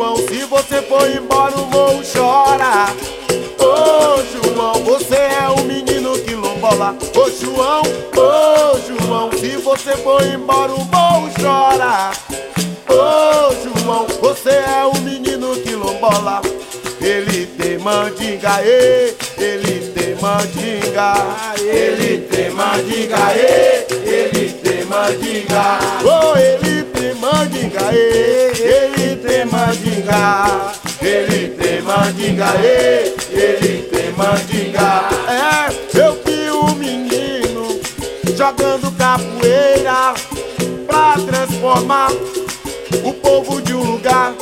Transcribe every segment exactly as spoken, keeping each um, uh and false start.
João, se você for embora o morro chora. Ô João, você é o menino quilombola. Ô João, ô João, se você for embora o morro chora. Ô João, você é o menino quilombola. Ele tem mandinga, ê, ele tem mandinga. Ele tem mandinga, ê, ele tem mandinga. Oh, ele tem mandinga, ê, ele tem mandinga. Ele tem mandinga, ê, ele tem mandinga. É, eu vi um menino jogando capoeira pra transformar o povo de um lugar.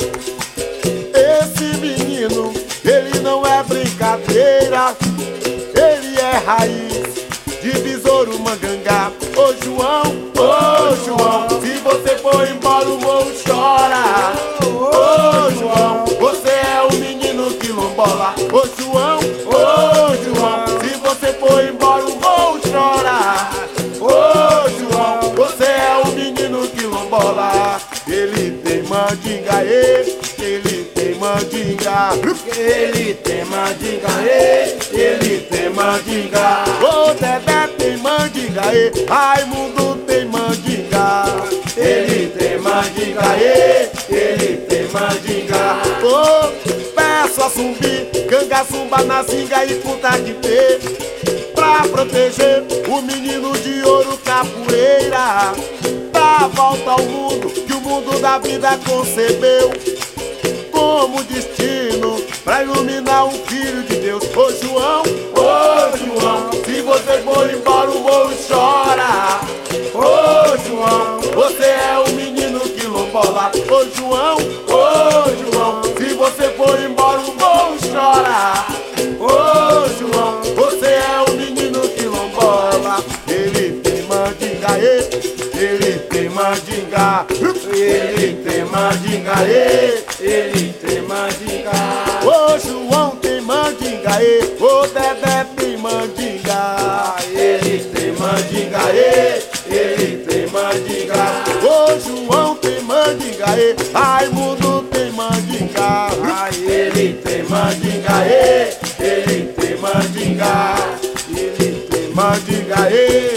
Esse menino, ele não é brincadeira, ele é raiz de Besouro Mangangá. Ô João, ô João, se você for embora o morro chora. Ô João, você é o menino quilombola. Ô João, ô João, se você for embora o morro chora. Ô João, você é o menino quilombola. Ele tem mandinga, ele, ele tem mandinga. Ele tem mandinga, ele, ele tem mandinga. Ô Dedé tem mandinga, ele, Raimundo tem mandinga. Ele tem mandinga, ele, ele tem mandinga. Ô, peço a Zumbi, Cangaçumba na Zinga e Puta de Pé, pra proteger o menino de ouro capoeira. Dá a volta ao mundo que o mundo da vida concebeu como destino pra iluminar um filho de Deus. Ô João, ô João, se você for embora o morro chora. Ô João, você é o menino quilombola. Ô João, ô João, se você for embora o morro chora. Ô João, você é o menino quilombola. Ele tem mandinga, ele, ele tem mandinga. Ele tem mandinga, ele, ele tem mandinga. Ô João tem mandinga, ele, ô Dedé tem mandinga. Ele tem mandinga, ele, ele tem mandinga. Ô João tem mandinga, ele, Raimundo tem mandinga. Ele tem mandinga, ele, ele tem mandinga. Ele tem mandinga, ele.